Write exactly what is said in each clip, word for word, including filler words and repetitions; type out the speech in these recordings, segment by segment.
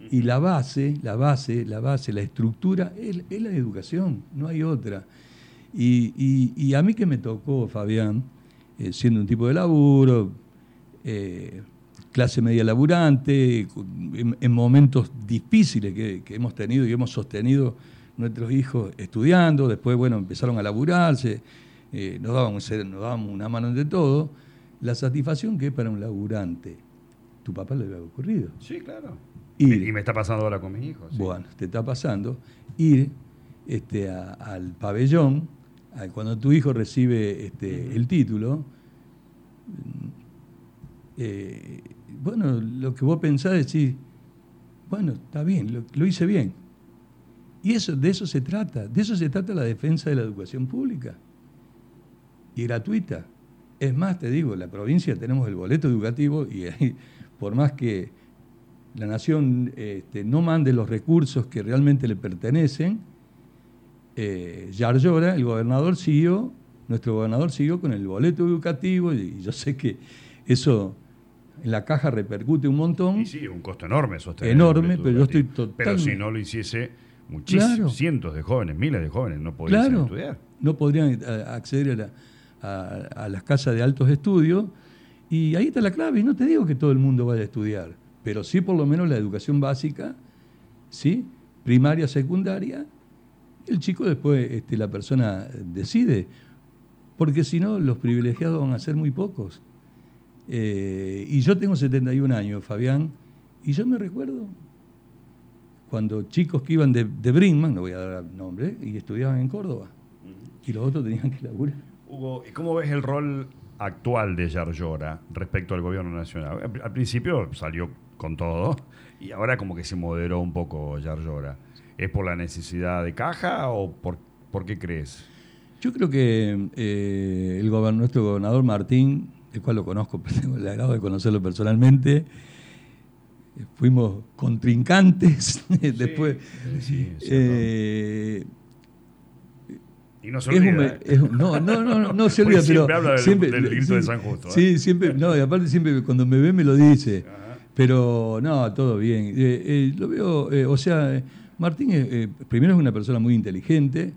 Y la base, la base, la base, la estructura es, es la educación, no hay otra. Y, y, y a mí que me tocó, Fabián, eh, siendo un tipo de laburo, eh, clase media laburante, en, en momentos difíciles que, que hemos tenido y hemos sostenido nuestros hijos estudiando, después, bueno, empezaron a laburarse, eh, nos, dábamos, nos dábamos una mano entre todos, la satisfacción que es para un laburante. ¿Tu papá le había ocurrido? Sí, claro. Ir, y me está pasando ahora con mis hijos. Sí. Bueno, te está pasando, ir este, a, al pabellón, a, cuando tu hijo recibe este, uh-huh. el título, eh, bueno, lo que vos pensás es decir, bueno, está bien, lo, lo hice bien. Y eso, de eso se trata, de eso se trata la defensa de la educación pública y gratuita. Es más, te digo, en la provincia tenemos el boleto educativo y ahí, por más que la nación este, no mande los recursos que realmente le pertenecen, eh, Yarlora, el gobernador siguió, nuestro gobernador siguió con el boleto educativo y, y yo sé que eso en la caja repercute un montón. Y sí, un costo enorme sostener. Enorme, pero yo estoy totalmente... Pero si no lo hiciese, muchísimos, claro. cientos de jóvenes, miles de jóvenes no podrían claro, estudiar. No podrían acceder a, la, a, a las casas de altos estudios. Y ahí está la clave. Y no te digo que todo el mundo vaya a estudiar, pero sí por lo menos la educación básica, ¿sí? Primaria, secundaria. El chico después, este, la persona decide. Porque si no, los privilegiados van a ser muy pocos. Eh, y yo tengo setenta y un años, Fabián, y yo me recuerdo cuando chicos que iban de, de Brinkmann, no voy a dar nombre, y estudiaban en Córdoba, uh-huh. y los otros tenían que laburar. Hugo, ¿y cómo ves el rol actual de Yarlora respecto al gobierno nacional? Al principio salió con todo, y ahora como que se moderó un poco Yarlora. ¿Es por la necesidad de caja o por, por qué crees? Yo creo que eh, el gobern- nuestro gobernador Martín, el cual lo conozco, tengo el agrado de conocerlo personalmente, fuimos contrincantes después. Sí, sí, eh, y no se olvida. Es un, es un, no, no, no, no, no se olvida, pero siempre habla del, siempre, del grito sí, de San Justo. ¿eh? Sí, siempre, no, y aparte siempre cuando me ve me lo dice. Ajá. Pero no, todo bien. Eh, eh, lo veo, eh, o sea, Martín eh, primero es una persona muy inteligente.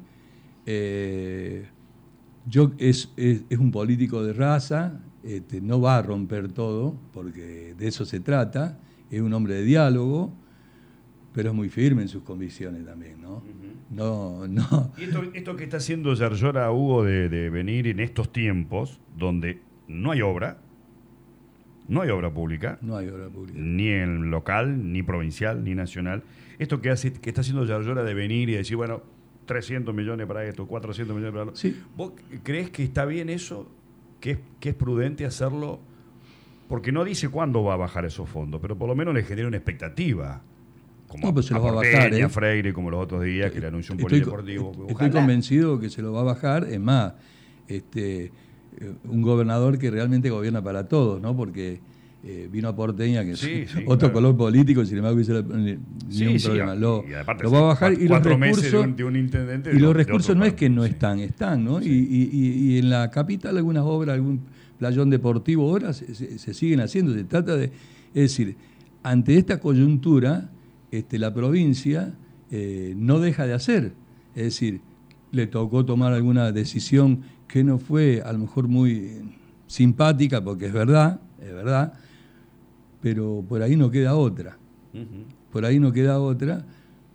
Eh, yo es, es, es un político de raza, este, no va a romper todo, porque de eso se trata. Es un hombre de diálogo, pero es muy firme en sus convicciones también, ¿no? Uh-huh. No, no. Y esto, esto que está haciendo Yarlora, Hugo, de, de venir en estos tiempos donde no hay obra, no hay obra pública, no hay obra pública, ni en local, ni provincial, ni nacional. Esto que hace, que está haciendo Yarlora de venir y decir, bueno, trescientos millones para esto, cuatrocientos millones para lo... Sí. ¿Vos crees que está bien eso? ¿Que es, que es prudente hacerlo? Porque no dice cuándo va a bajar esos fondos, pero por lo menos le genera una expectativa. Como no, pues se a lo va a Porteña, bajar, ¿eh? Freire, como los otros días, que le anunció un estoy, polideportivo. Estoy convencido que se lo va a bajar. Es más, este, un gobernador que realmente gobierna para todos, ¿no? Porque eh, vino a Porteña, que sí, es sí, otro claro. color político, sin embargo, hizo ni sí, un sí, problema. Y, lo, y aparte, lo va a bajar y los recursos, de un, de un intendente y de, los recursos no es que no sí. están, están, ¿no? Sí. Y, y, y en la capital algunas obras, algún playón deportivo ahora se, se, se siguen haciendo. Se trata de, es decir, ante esta coyuntura, este, la provincia eh, no deja de hacer. Es decir, le tocó tomar alguna decisión que no fue a lo mejor muy simpática, porque es verdad, es verdad, pero por ahí no queda otra. Uh-huh. Por ahí no queda otra,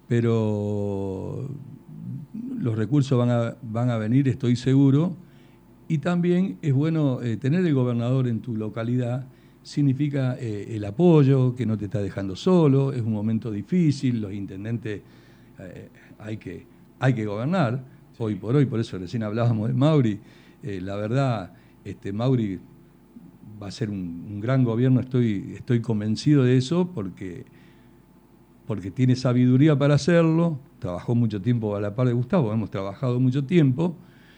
pero los recursos van a, van a venir, estoy seguro. Y también es bueno eh, tener el gobernador en tu localidad, significa eh, el apoyo, que no te está dejando solo, es un momento difícil, los intendentes eh, hay, que, hay que gobernar, sí. Hoy por hoy, por eso recién hablábamos de Mauri, eh, la verdad, este, Mauri va a ser un, un gran gobierno, estoy, estoy convencido de eso, porque, porque tiene sabiduría para hacerlo, trabajó mucho tiempo a la par de Gustavo, hemos trabajado mucho tiempo,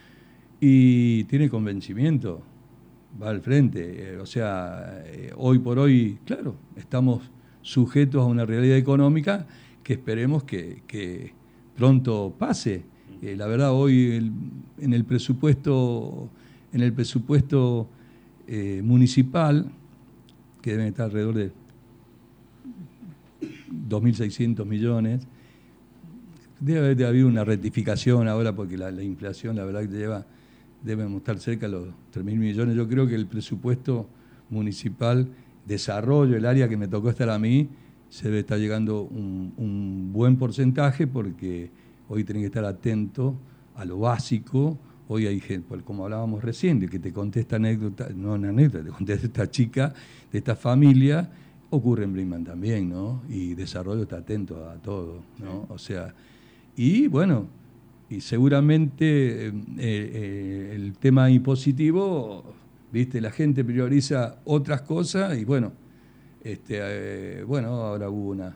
y tiene convencimiento, va al frente. Eh, o sea, eh, hoy por hoy, claro, estamos sujetos a una realidad económica que esperemos que, que pronto pase. Eh, la verdad, hoy el, en el presupuesto, en el presupuesto eh, municipal, que deben estar alrededor de dos mil seiscientos millones. Debe haber habido una rectificación ahora porque la, la inflación, la verdad que lleva, debemos estar cerca de los tres mil millones. Yo creo que el presupuesto municipal, desarrollo, el área que me tocó estar a mí, se debe estar llegando un, un buen porcentaje porque hoy tienen que estar atentos a lo básico. Hoy hay gente, como hablábamos recién, de que te conté esta anécdota, no una anécdota, te conté de esta chica, de esta familia, ocurre en Brinkmann también, ¿no? Y desarrollo está atento a todo, ¿no? O sea, y bueno, y seguramente eh, eh, el tema impositivo, viste, la gente prioriza otras cosas y bueno, este, eh, bueno, ahora hubo una,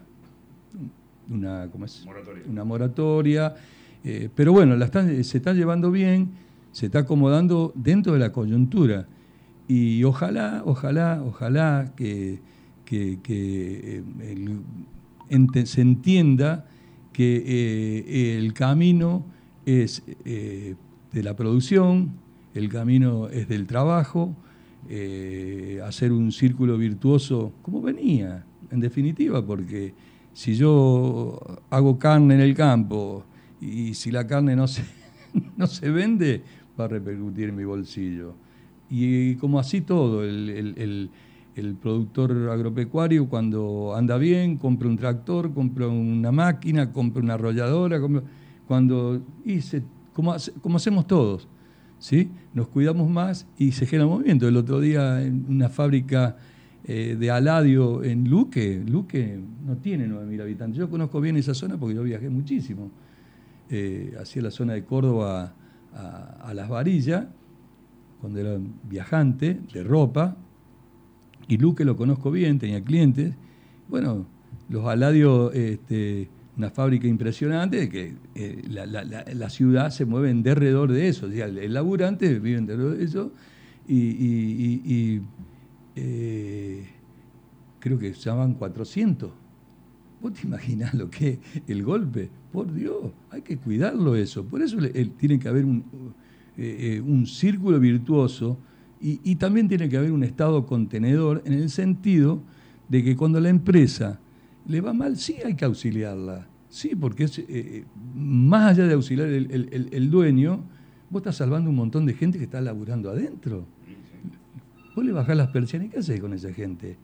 una, ¿cómo es? Moratoria. Una moratoria, eh, pero bueno, la están, se está llevando bien, se está acomodando dentro de la coyuntura y ojalá, ojalá, ojalá que, que, que eh, el, ente, se entienda que eh, el camino es eh, de la producción, el camino es del trabajo, eh, hacer un círculo virtuoso como venía, en definitiva, porque si yo hago carne en el campo y si la carne no se, no se vende, va a repercutir en mi bolsillo. Y como así todo, el, el, el, el productor agropecuario cuando anda bien, compra un tractor, compra una máquina, compra una arrolladora, compra, cuando, y se, como, como hacemos todos, ¿sí? Nos cuidamos más y se genera movimiento. El otro día en una fábrica eh, de Aladio en Luque, Luque no tiene nueve mil habitantes. Yo conozco bien esa zona porque yo viajé muchísimo, eh, hacia la zona de Córdoba a, a Las Varillas, cuando era viajante de ropa, y Luque lo conozco bien, tenía clientes. Bueno, los Aladio, este, una fábrica impresionante, que eh, la, la, la, la ciudad se mueve en derredor de eso, o sea, el, el laburante vive en derredor de eso, y, y, y, y eh, creo que se llaman cuatrocientos. ¿Vos te imaginás lo que es el golpe? Por Dios, hay que cuidarlo eso. Por eso el, tiene que haber un, eh, un círculo virtuoso y, y también tiene que haber un estado contenedor en el sentido de que cuando la empresa le va mal, sí hay que auxiliarla. Sí, porque es, eh, más allá de auxiliar el, el, el, el dueño, vos estás salvando un montón de gente que está laburando adentro. Vos le bajás las persianas y ¿qué haces con esa gente?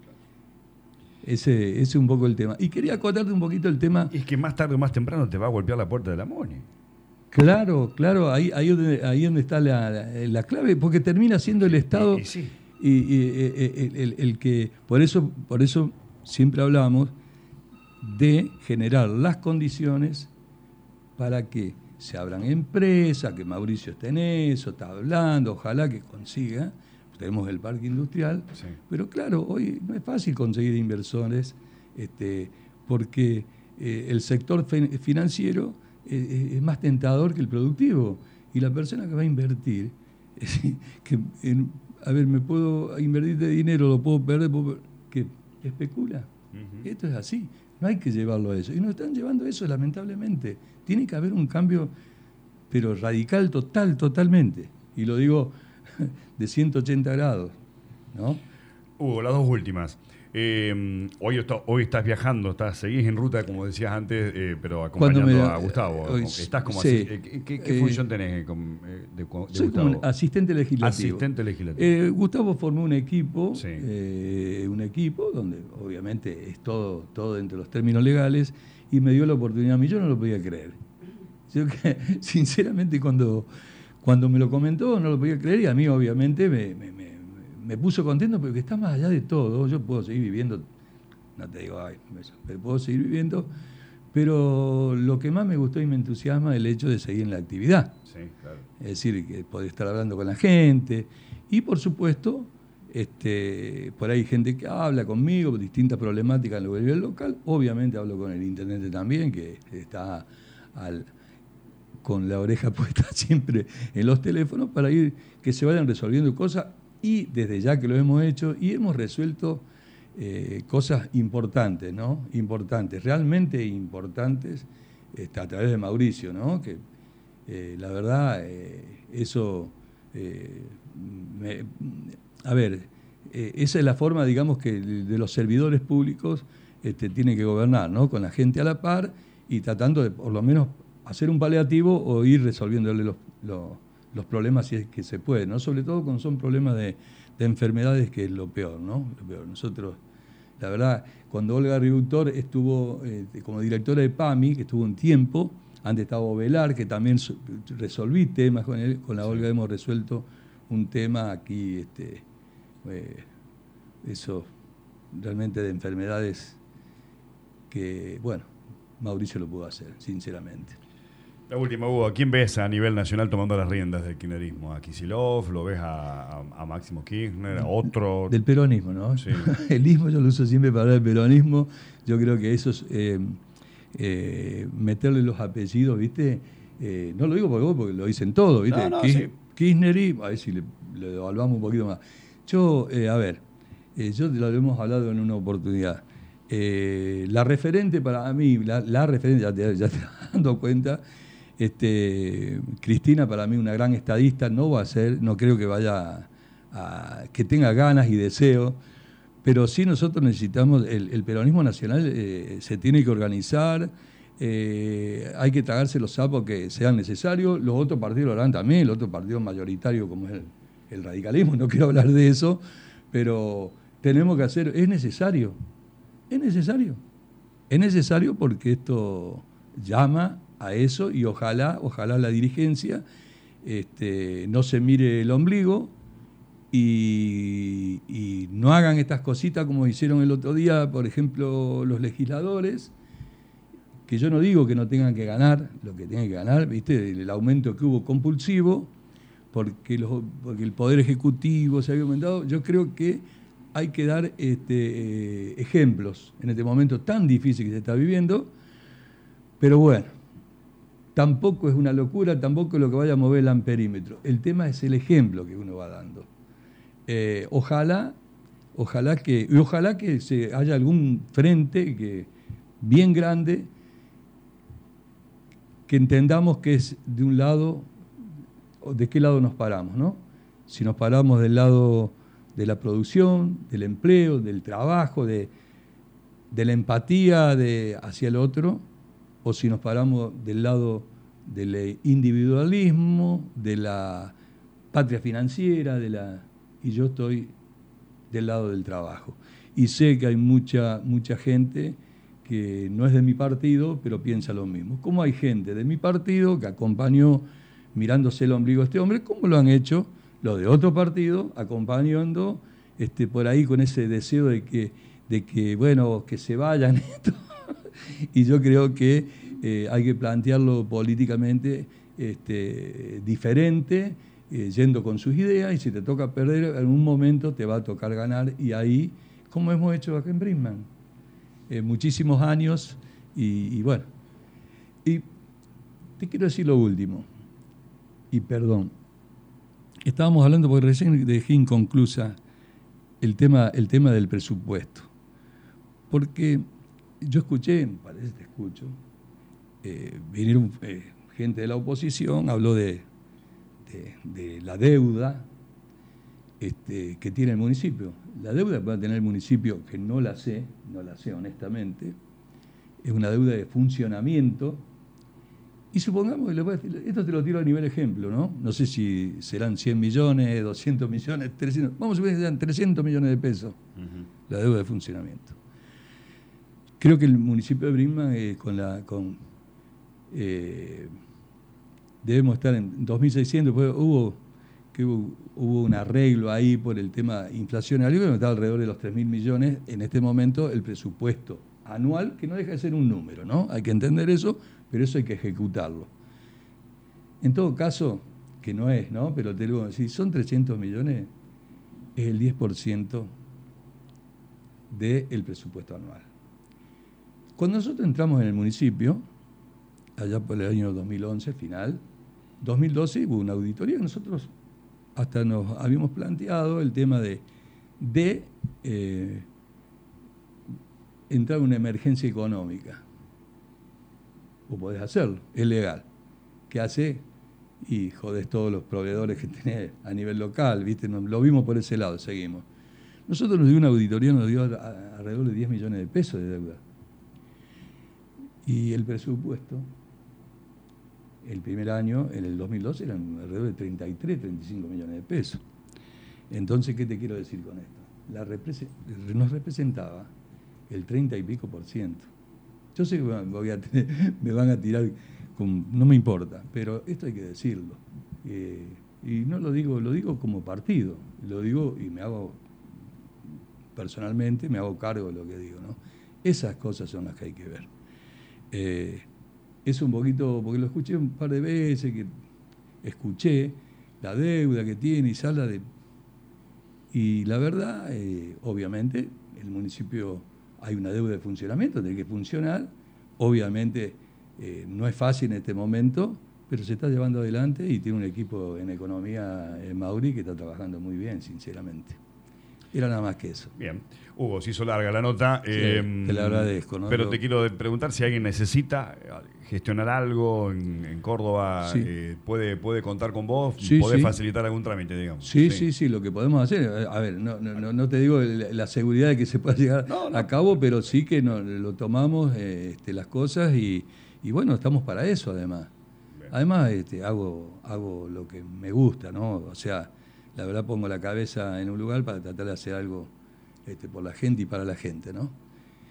Ese, ese es un poco el tema. Y quería acotarte un poquito el tema. Es que más tarde o más temprano te va a golpear la puerta de la MONI. Claro, claro, ahí ahí donde, ahí donde está la, la, la clave, porque termina siendo el Estado y, y, sí. y, y, y el, el, el que, por eso, por eso siempre hablamos de generar las condiciones para que se abran empresas, que Mauricio esté en eso, está hablando, ojalá que consiga. Tenemos el parque industrial, sí. Pero claro, hoy no es fácil conseguir inversores, este, porque eh, el sector financiero eh, es más tentador que el productivo. Y la persona que va a invertir, es, que, en, a ver, me puedo invertir de dinero, lo puedo perder, puedo, que especula. Uh-huh. Esto es así, no hay que llevarlo a eso. Y nos están llevando a eso, lamentablemente. Tiene que haber un cambio, pero radical, total, totalmente. Y lo digo de ciento ochenta grados, ¿no? Hugo, las dos últimas. Eh, hoy, está, hoy estás viajando, estás, seguís en ruta, como decías antes, eh, pero acompañando me, a Gustavo. Hoy, estás como sí, así, ¿Qué, qué, qué eh, función tenés de, de, de soy Gustavo? Como un asistente legislativo. Asistente legislativo. Eh, Gustavo formó un equipo, sí. eh, un equipo donde obviamente es todo, todo dentro de los términos legales, y me dio la oportunidad a mí, yo no lo podía creer. Yo que, sinceramente, cuando... Cuando me lo comentó no lo podía creer y a mí obviamente me, me, me, me puso contento porque está más allá de todo. Yo puedo seguir viviendo, no te digo, ay, pero puedo seguir viviendo, pero lo que más me gustó y me entusiasma es el hecho de seguir en la actividad. Sí, claro. Es decir, que poder estar hablando con la gente y por supuesto, este, por ahí hay gente que habla conmigo, distintas problemáticas en el nivel local. Obviamente hablo con el intendente también, que está al... con la oreja puesta siempre en los teléfonos para ir que se vayan resolviendo cosas y desde ya que lo hemos hecho y hemos resuelto eh, cosas importantes, ¿no? Importantes, realmente importantes, este, a través de Mauricio, ¿no? Que eh, la verdad eh, eso, eh, me, a ver, eh, esa es la forma, digamos, que de los servidores públicos este, tiene que gobernar, ¿no? Con la gente a la par y tratando de por lo menos hacer un paliativo o ir resolviéndole los, los, los problemas si es que se puede, ¿no? Sobre todo cuando son problemas de, de enfermedades, que es lo peor, ¿no? Lo peor. Nosotros, la verdad, cuando Olga Riductor estuvo eh, como directora de PAMI, que estuvo un tiempo, antes estaba Ovelar, que también resolví temas con él, con la Olga hemos resuelto un tema aquí, este, eh, eso realmente de enfermedades que, bueno, Mauricio lo pudo hacer, sinceramente. La última, Hugo, ¿a quién ves a nivel nacional tomando las riendas del kirchnerismo? ¿A Kicillof? ¿Lo ves a, a, a Máximo Kirchner? ¿A otro? Del peronismo, ¿no? Sí. El ismo yo lo uso siempre para hablar del peronismo. Yo creo que eso es eh, eh, meterle los apellidos, ¿viste? Eh, no lo digo porque vos, porque lo dicen todos, ¿viste? No, no, Kis, sí. Kirchnerismo, a ver si le, le evaluamos un poquito más. Yo, eh, a ver, eh, yo lo hemos hablado en una oportunidad. Eh, la referente para mí, la, la referente, ya te, ya te vas dando cuenta, este, Cristina para mí una gran estadista, no va a ser, no creo que vaya a, que tenga ganas y deseo, pero sí nosotros necesitamos, el, el peronismo nacional eh, se tiene que organizar, eh, hay que tragarse los sapos que sean necesarios, los otros partidos lo harán también, el otro partido mayoritario como es el, el radicalismo, no quiero hablar de eso, pero tenemos que hacer, es necesario. Es necesario. Es necesario porque esto llama a eso y ojalá, ojalá la dirigencia este, no se mire el ombligo y, y no hagan estas cositas como hicieron el otro día, por ejemplo, los legisladores, que yo no digo que no tengan que ganar lo que tienen que ganar, ¿viste? El aumento que hubo compulsivo, porque, los, porque el Poder Ejecutivo se había aumentado, yo creo que hay que dar este, eh, ejemplos en este momento tan difícil que se está viviendo, pero bueno, tampoco es una locura, tampoco es lo que vaya a mover el amperímetro. El tema es el ejemplo que uno va dando. Eh, ojalá, ojalá que, y ojalá que se haya algún frente que, bien grande, que entendamos que es de un lado, de qué lado nos paramos, ¿no? Si nos paramos del lado de la producción, del empleo, del trabajo, de, de la empatía de, hacia el otro, o si nos paramos del lado del individualismo, de la patria financiera, de la, y yo estoy del lado del trabajo. Y sé que hay mucha, mucha gente que no es de mi partido, pero piensa lo mismo. Como hay gente de mi partido que acompañó mirándose el ombligo a este hombre, como lo han hecho los de otro partido, acompañando este, por ahí con ese deseo de que, de que bueno, que se vayan esto. Y yo creo que eh, hay que plantearlo políticamente este, diferente, eh, yendo con sus ideas, y si te toca perder, en un momento te va a tocar ganar, y ahí, como hemos hecho acá en Brisman, eh, muchísimos años, y, y bueno. Y te quiero decir lo último, y perdón. Estábamos hablando, porque recién dejé inconclusa el tema, el tema del presupuesto. Porque yo escuché, parece que escucho, eh, vinieron eh, gente de la oposición, habló de, de, de la deuda este, que tiene el municipio. La deuda que va a tener el municipio, que no la sé, no la sé honestamente, es una deuda de funcionamiento. Y supongamos, esto te lo tiro a nivel ejemplo, ¿no? No sé si serán cien millones, doscientos millones, trescientos, vamos a suponer que sean trescientos millones de pesos, uh-huh, la deuda de funcionamiento. Creo que el municipio de Brisman, eh, con la, con, eh, debemos estar en dos mil seiscientos, pues hubo, que hubo, hubo un arreglo ahí por el tema inflacionario, que estaba alrededor de los tres mil millones, en este momento el presupuesto anual, que no deja de ser un número, ¿no? Hay que entender eso, pero eso hay que ejecutarlo. En todo caso, que no es, ¿no? Pero te digo, si son trescientos millones, es el diez por ciento del presupuesto anual. Cuando nosotros entramos en el municipio, allá por el año dos mil once, final, dos mil doce hubo una auditoría que nosotros hasta nos habíamos planteado el tema de, de eh, entrar en una emergencia económica. Vos podés hacerlo, es legal. ¿Qué hace? Y jodés todos los proveedores que tenés a nivel local, ¿viste? Nos, lo vimos por ese lado, seguimos. Nosotros nos dio una auditoría, nos dio a, a, alrededor de diez millones de pesos de deuda. Y el presupuesto, el primer año, en el dos mil doce, eran alrededor de treinta y tres, treinta y cinco millones de pesos. Entonces, ¿qué te quiero decir con esto? La repre- nos representaba el treinta y pico por ciento. Yo sé que voy a tener, me van a tirar, con, no me importa, pero esto hay que decirlo. Eh, y no lo digo, lo digo como partido, lo digo y me hago, personalmente, me hago cargo de lo que digo, ¿no? Esas cosas son las que hay que ver. Eh, es un poquito, porque lo escuché un par de veces, que escuché la deuda que tiene y se habla de... Y la verdad, eh, obviamente, el municipio hay una deuda de funcionamiento, tiene que funcionar. Obviamente eh, no es fácil en este momento, pero se está llevando adelante y tiene un equipo en economía en Mauri que está trabajando muy bien, sinceramente. Era nada más que eso. Bien. Hugo, se hizo larga la nota. Sí, eh, te la agradezco, ¿no? Pero Lo... te quiero preguntar si alguien necesita gestionar algo en, en Córdoba, sí. eh, puede, puede contar con vos, sí, podés sí. facilitar algún trámite, digamos. Sí, sí, sí, sí, lo que podemos hacer. A ver, no, no, no te digo la seguridad de que se pueda llegar no, no. a cabo, pero sí que no, lo tomamos eh, este, las cosas y, y bueno, estamos para eso además. Bien. Además, este, hago, hago lo que me gusta, ¿no? O sea, la verdad pongo la cabeza en un lugar para tratar de hacer algo este, por la gente y para la gente, ¿no?